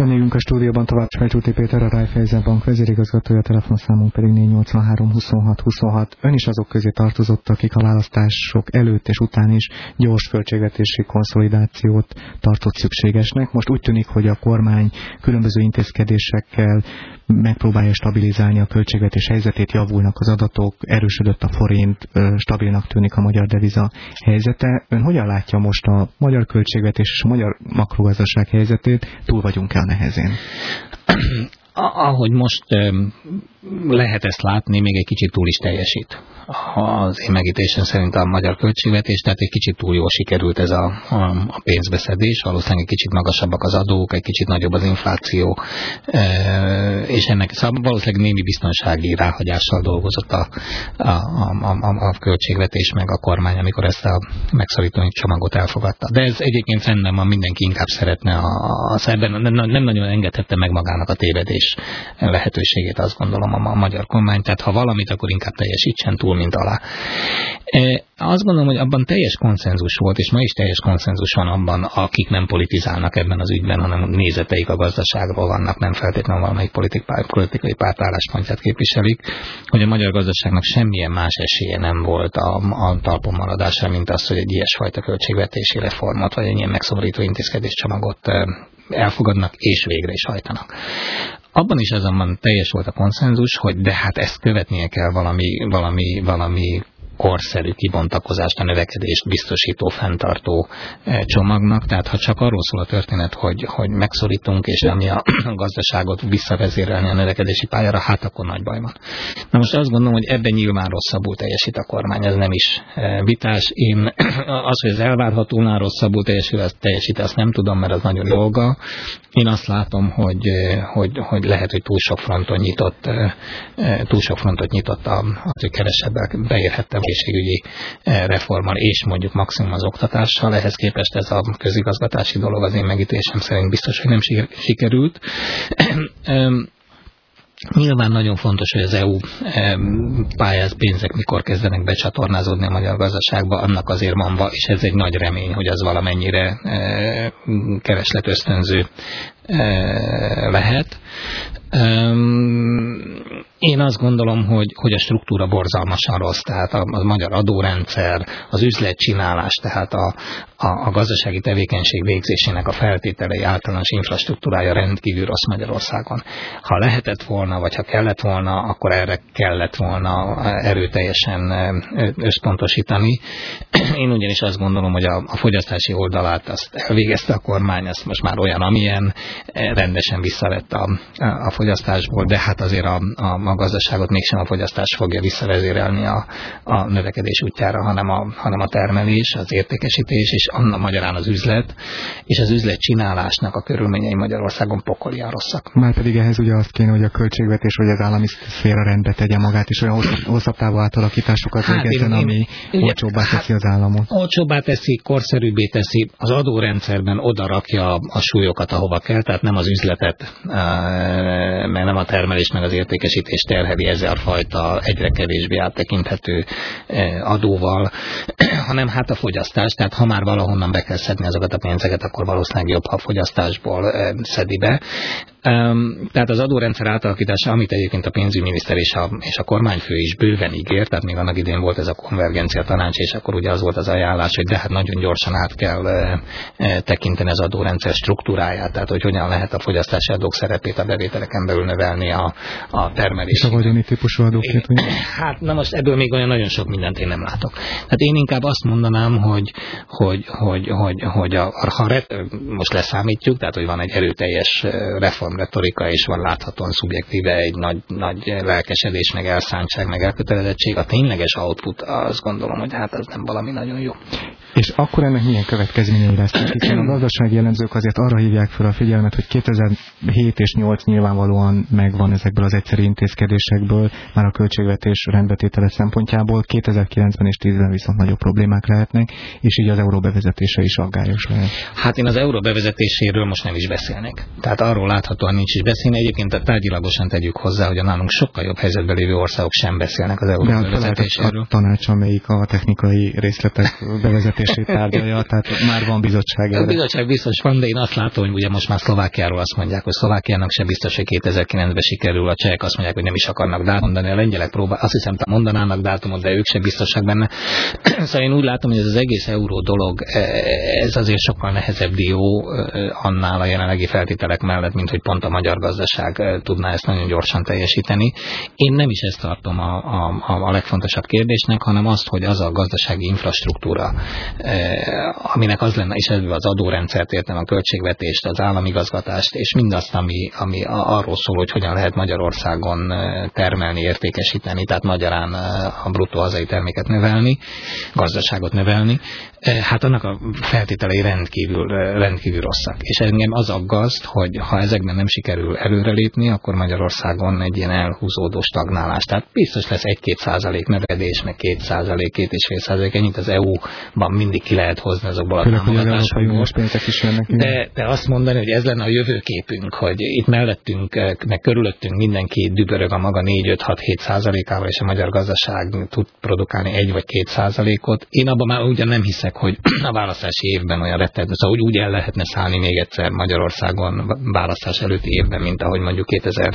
Vendégünk a stúdióban tovább Sajcsúti Péter, a Raiffeisen Bank vezérigazgatója, telefonszámunk pedig 483 26 26. Ön is azok közé tartozott, akik a választások előtt és után is gyors költségvetési konszolidációt tartott szükségesnek. Most úgy tűnik, hogy a kormány különböző intézkedésekkel megpróbálja stabilizálni a költségvetés helyzetét, javulnak az adatok, erősödött a forint, stabilnak tűnik a magyar deviza helyzete. Ön hogyan látja most a magyar költségvetés és a magyar makrogazdaság helyzetét? Túl vagyunk-e a nehezén? Ahogy most lehet ezt látni, még egy kicsit túl is teljesít. Az én megítélésem szerint a magyar költségvetés, tehát egy kicsit túl jól sikerült ez a pénzbeszedés, valószínűleg egy kicsit magasabbak az adók, egy kicsit nagyobb az infláció, és ennek valószínűleg némi biztonsági ráhagyással dolgozott a költségvetés meg a kormány, amikor ezt a megszorító csomagot elfogadta. De ez egyébként rendben van, mindenki inkább szeretne nem nagyon engedhette meg magának a tévedés lehetőségét, azt gondolom, a magyar kormány, tehát ha valamit, akkor inkább teljesítsen túl, mint alá. Azt gondolom, hogy abban teljes konszenzus volt, és ma is teljes konszenzus van abban, akik nem politizálnak ebben az ügyben, hanem nézeteik a gazdaságról vannak, nem feltétlenül valamelyik politikai párt álláspontját képviselik, hogy a magyar gazdaságnak semmilyen más esélye nem volt a talpon maradásra, mint az, hogy egy ilyesfajta költségvetési reformot, vagy egy ilyen megszorító intézkedéscsomagot elfogadnak és végre is hajtanak. Abban is azonban teljes volt a konszenzus, hogy de hát ezt követnie kell valami korszerű kibontakozást, a növekedést biztosító, fenntartó csomagnak. Tehát ha csak arról szól a történet, hogy megszorítunk, és ami a gazdaságot visszavezérelni a növekedési pályára, hát akkor nagy baj van. Na most azt gondolom, hogy ebben nyilván rosszabbul teljesít a kormány, ez nem is vitás. Az, hogy ez elvárhatónál rosszabbul teljesít, azt nem tudom, mert az nagyon dolga. Én azt látom, hogy lehet, hogy túl sok frontot nyitott az, hogy kevesebbel beérhette egészségügyi reformmal, és mondjuk maximum az oktatással. Ehhez képest ez a közigazgatási dolog az én megítélésem szerint biztos, hogy nem sikerült. Nyilván nagyon fontos, hogy az EU pályáz pénzek mikor kezdenek becsatornázódni a magyar gazdaságba, annak azért van, és ez egy nagy remény, hogy az valamennyire keresletösztönző lehet. Én azt gondolom, hogy a struktúra borzalmasan rossz, tehát a magyar adórendszer, az üzletcsinálás, tehát a gazdasági tevékenység végzésének a feltételei, általános infrastruktúrája rendkívül rossz Magyarországon. Ha lehetett volna, vagy ha kellett volna, akkor erre kellett volna erőteljesen összpontosítani. Én ugyanis azt gondolom, hogy a fogyasztási oldalát azt elvégezte a kormány, azt most már olyan, amilyen, rendesen visszavett a fogyasztásból, de hát azért a gazdaságot mégsem a fogyasztás fogja visszavezérelni a növekedés útjára, hanem a termelés, az értékesítés, és annak magyarán az üzlet, és az üzletcsinálásnak a körülményei Magyarországon pokolian rosszak. Márpedig ehhez ugye azt kéne, hogy a költségvetés vagy az állami szféra rendbe tegye magát, és olyan hosszabb távú átalakításokat végezzen, ami olcsóbbá teszi az államot. Olcsóbbá teszi, korszerűbbé teszi, az adórendszerben oda rakja a súlyokat, ahova kell, tehát nem az üzletet, mert nem a termelés meg az értékesítés terheli ezzel a fajta egyre kevésbé áttekinthető adóval, hanem hát a fogyasztás, tehát ha már valahonnan be kell szedni azokat a pénzeket, akkor valószínűleg jobb, ha a fogyasztásból szedi be. Tehát az adórendszer átalakítása, amit egyébként a pénzügyminiszter és a kormányfő is bőven ígért, tehát még annak idén volt ez a konvergencia tanács, és akkor ugye az volt az ajánlás, hogy de hát nagyon gyorsan át kell tekinteni az adórendszer struktúráját, tehát hogy hogyan lehet a fogyasztási adók szerepét a bevételeken belül növelni a termelés. És a vagyoni típusú adókét? Hát na most ebből még olyan nagyon sok mindent én nem látok. Tehát én inkább azt mondanám, hogy ha most leszámítjuk, tehát hogy van egy erőteljes reformretorika, és van láthatóan szubjektíve egy nagy lelkesedés, meg elszántság, meg elkötelezettség, a tényleges output, azt gondolom, hogy hát ez nem valami nagyon jó. És akkor ennek milyen következményei lesznek? Hiszen a gazdasági jellemzők azért arra hívják fel a figyelmet, hogy 2007 és 2008 nyilvánvalóan megvan ezekből az egyszerű intézkedésekből, már a költségvetés rendbetétele szempontjából, 2009-ben és 2010-ben viszont nagyobb problémák lehetnek, és így az euró bevezetése is aggályos lehet. Hát én az euró bevezetéséről most nem is beszélnék. Tehát arról láthatóan nincs is beszélni. Egyébként tárgyilagosan tegyük hozzá, hogy a nálunk sokkal jobb helyzetben lévő országok sem beszélnek az euró bevezetéséről. A tanács, amelyik a technikai részletek bevezetését bővítését tárgyalja, tehát már van bizottság. A bizottság biztos van, de én azt látom, hogy ugye most már Szlovákiáról azt mondják, hogy Szlovákiának sem biztos, hogy 2009-ben sikerül, a csehek azt mondják, hogy nem is akarnak dátumot mondani, a lengyelek azt hiszem, mondanának dátumot, de ők sem biztosak benne. Szóval én úgy látom, hogy ez az egész euró dolog, ez azért sokkal nehezebb dió annál a jelenlegi feltételek mellett, mint hogy pont a magyar gazdaság tudná ezt nagyon gyorsan teljesíteni. Én nem is ezt tartom a legfontosabb kérdésnek, hanem azt, hogy az a gazdasági infrastruktúra, aminek az lenne, és ebből az adórendszert értem, a költségvetést, az államigazgatást, és mindazt, ami arról szól, hogy hogyan lehet Magyarországon termelni, értékesíteni, tehát magyarán a bruttó hazai terméket növelni, gazdaságot növelni, hát annak a feltételei rendkívül rosszak. És engem az aggaszt, hogy ha ezekben nem sikerül előrelépni, akkor Magyarországon egy ilyen elhúzódó stagnálás. Tehát biztos lesz 1-2% növedés, meg 2%, 2,5%, ennyit az EU-ban mindig ki lehet hozni azokból a támogatásokból. De azt mondani, hogy ez lenne a jövőképünk, hogy itt mellettünk, meg körülöttünk mindenki dübörög a maga 4-5-6-7%-ával, és a magyar gazdaság tud produkálni 1 vagy 2%-ot. Én abban már ugyan nem hiszek, hogy a választási évben olyan rettentő, szóval úgy el lehetne szállni még egyszer Magyarországon választás előtti évben, mint ahogy mondjuk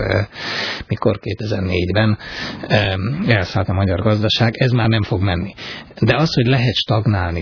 2004-ben elszállt a magyar gazdaság, ez már nem fog menni. De az, hogy lehet stagnálni,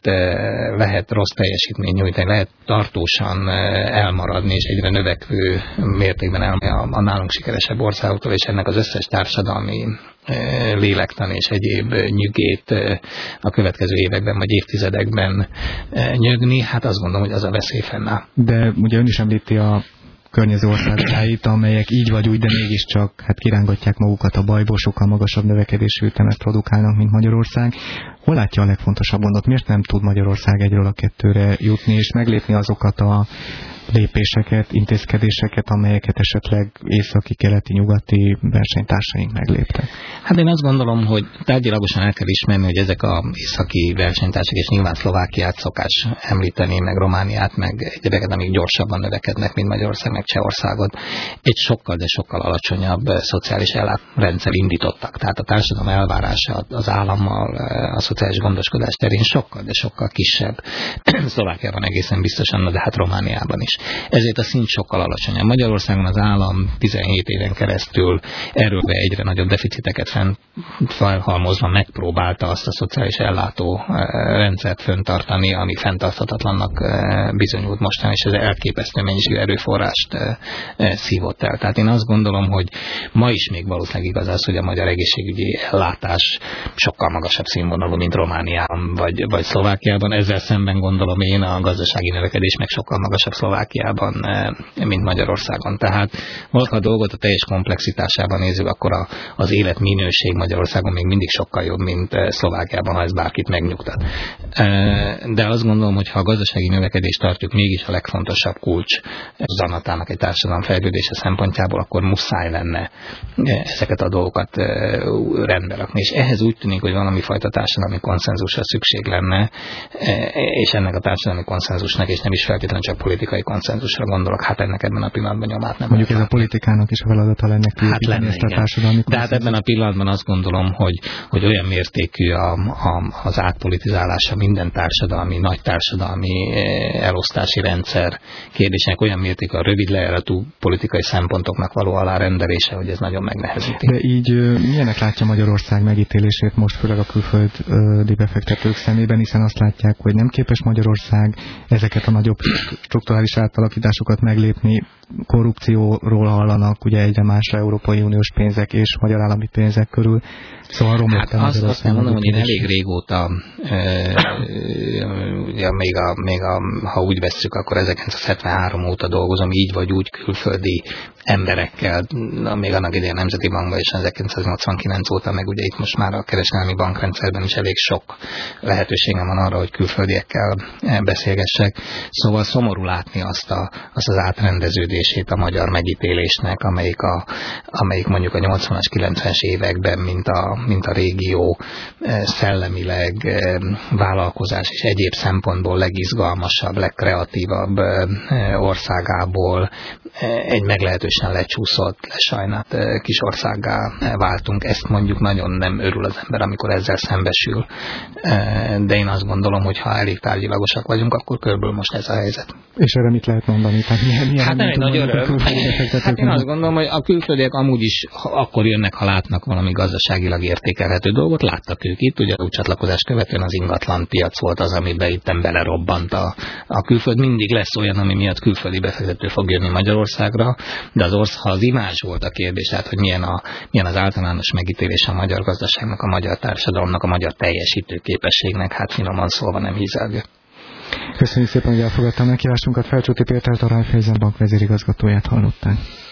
lehet rossz teljesítményt nyújtani, lehet tartósan elmaradni, és egyre növekvő mértékben a nálunk sikeresebb országoktól, és ennek az összes társadalmi lélektani és egyéb nyügét a következő években vagy évtizedekben nyögni, hát azt gondolom, hogy az a veszély fennáll. De ugye ön is említi a környező országait, amelyek így vagy úgy, de mégiscsak kirángatják magukat a bajból, sokkal magasabb növekedésű ütemet produkálnak, mint Magyarország. Hol látja a legfontosabb gondot? Miért nem tud Magyarország egyről a kettőre jutni, és meglépni azokat a lépéseket, intézkedéseket, amelyeket esetleg északi, keleti, nyugati versenytársaink megléptek? Hát én azt gondolom, hogy tárgyilagosan el kell ismerni, hogy ezek az északi versenytársak, és nyilván Szlovákiát szokás említeni, meg Romániát, meg egyébként, amik gyorsabban növekednek, mint Magyarország, meg Csehországot, egy sokkal, de sokkal alacsonyabb szociális ellátrendszer indítottak. Tehát a társadalom elvárása az állammal, a szociális gondoskodás terén sokkal, de sokkal kisebb. Szlovákiában egészen biztosan, de hát Romániában is. Ezért a szint sokkal alacsonyabb. Magyarországon az állam 17 éven keresztül erőbe egyre nagyobb deficiteket felhalmozva megpróbálta azt a szociális ellátó rendszert fenntartani, ami fenntarthatatlannak bizonyult mostan, és ez elképesztő mennyiségű erőforrást szívott el. Tehát én azt gondolom, hogy ma is még valószínűleg igaz az, hogy a magyar egészségügyi ellátás sokkal magasabb színvonalú, mint Romániában vagy Szlovákiában. Ezzel szemben gondolom én a gazdasági növekedés meg sokkal magasabb Szlovákiában, mint Magyarországon. Tehát ha a dolgot a teljes komplexitásában nézzük, akkor az életminőség Magyarországon még mindig sokkal jobb, mint Szlovákiában, ha ez bárkit megnyugtat. De azt gondolom, hogy ha a gazdasági növekedést tartjuk mégis a legfontosabb kulcs zanatának egy társadalom fejlődése szempontjából, akkor muszáj lenne ezeket a dolgokat rendbe rakni. És ehhez úgy tűnik, hogy valami fajta társadalmi konszenzusra szükség lenne, és ennek a társadalmi konszenzusnak, és nem is feltétlenül csak politikai konszenzusra gondolok, hát ennek ebben a pillanatban nyomát nem. Mondjuk ez a politikának is a feladata lenne kiépíteni ezt a társadalmi konszenzust. De hát ebben a pillanatban azt gondolom, hogy olyan mértékű az átpolitizálása minden társadalmi, nagy társadalmi elosztási rendszer kérdésnek, olyan mértékű a rövid lejáratú politikai szempontoknak való alárendelése, hogy ez nagyon megnehezíti. De így milyenek látja Magyarország megítélését most, főleg a külföldi befektetők szemében, hiszen azt látják, hogy nem képes Magyarország ezeket a nagyobb strukturális átalakításokat meglépni, korrupcióról hallanak, ugye egyre másra Európai Uniós pénzek és magyar állami pénzek körül. Szóval romlott el Magyarország. Azt mondom, hogy én elég régóta, ha úgy vesszük, akkor 1973 óta dolgozom, így vagy úgy külföldi emberekkel, még annak idején a Nemzeti Bankban és 1989 óta, meg ugye itt most már a kereskedelmi bankrendszerben is elég sok lehetőségem van arra, hogy külföldiekkel beszélgessek. Szóval szomorú látni azt az átrendeződését a magyar megítélésnek, amelyik mondjuk a 80-as, 90-es években, mint a régió szellemileg, vállalkozás és egyéb szempontból legizgalmasabb, legkreatívabb országából egy meglehetősen lecsúszott, lesajnált kis országgá váltunk. Ezt mondjuk nagyon nem örül az ember, amikor ezzel szembesül, körül. De én azt gondolom, hogy ha elég tárgyilagosak vagyunk, akkor körülbelül most ez a helyzet. És erre mit lehet mondani? Tehát milyen hát nem egy nagy öröm. Hát én azt gondolom, hogy a külföldiek amúgy is akkor jönnek, ha látnak valami gazdaságilag értékelhető dolgot. Láttak ők itt, ugye a csatlakozás követően az ingatlan piac volt az, amiben itten belerobbant a külföld. Mindig lesz olyan, ami miatt külföldi befektető fog jönni Magyarországra, de ha az imázs volt a kérdés, tehát hogy milyen az általános megítélés a magyar gazdaságnak, a magyar társadalomnak, a magyar teljesítőképességnek, hát finoman szólva nem hízelgő. Köszönjük szépen, hogy elfogadtam meghívásunkat. Felcsúti Pétert, a Raiffeisen Bank vezérigazgatóját hallották.